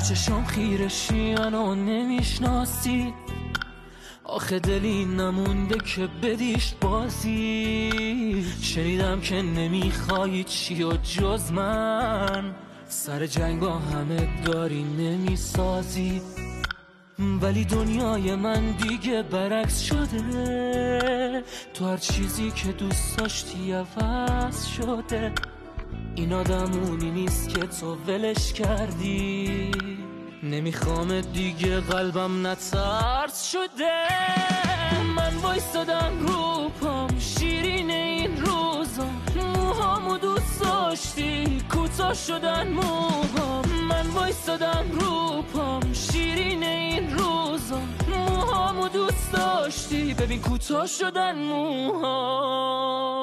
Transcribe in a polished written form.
چشام خیرشی منو نمیشناسی، آخه دلی نمونده که بدیش بازی. شنیدم که نمیخوای چی و جز من، سر جنگ با همه داری نمیسازی. ولی دنیای من دیگه برعکس شده، تو هر چیزی که دوست داشتی عوض شده. این آدمونی نیست که تو ولش کردی، نمیخوام دیگه قلبم نترس شده. من وایستادم رو پام شیرین این روزا، موهامو دوست داشتی کوتاه شدن موهام. من وایستادم رو پام شیرین این روزا، موهامو دوست داشتی ببین کوتاه شدن موهام.